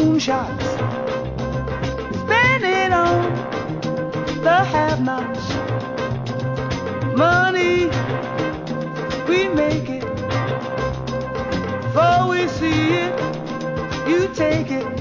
moonshots, spend it on the have-nots. Money, we make it. Before we see it, you take it.